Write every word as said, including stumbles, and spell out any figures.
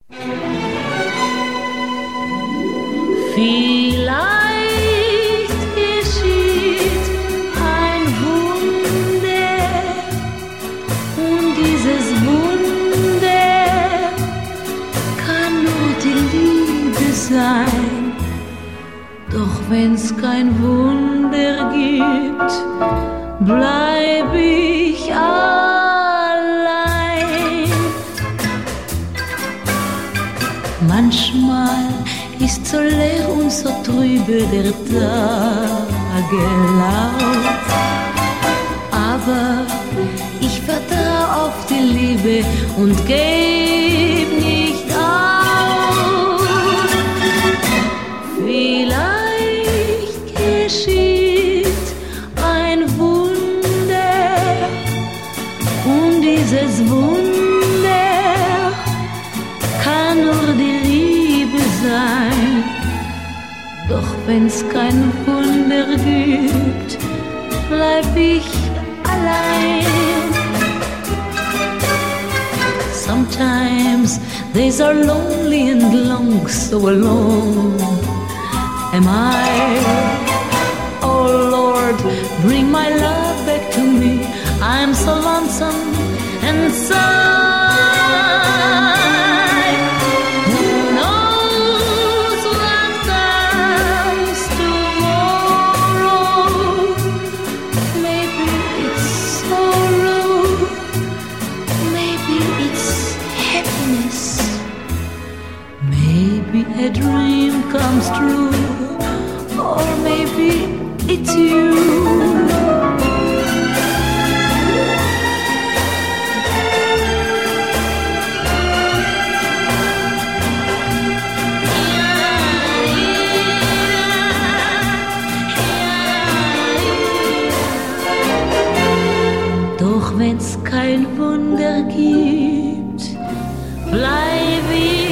Vielleicht geschieht ein Wunder und dieses Wunder kann nur die Liebe sein. Doch wenn's kein Wunder gibt, bleib ich allein. Manchmal ist so leer und so trübe der Tagelauf, aber ich vertrau auf die Liebe und geb nicht auf. Vielleicht geschieht ein Wunder und dieses Wunder kann nur die Liebe sein. Doch wenn's kein Wunder gibt, bleib ich allein. Sometimes days are lonely and long, so alone am I. Oh Lord, bring my love back to me. I'm so lonesome and so. Who knows what comes tomorrow? Maybe it's sorrow, maybe it's happiness, maybe a dream comes true, or maybe it's you. Doch wenn's kein Wunder gibt, bleib ich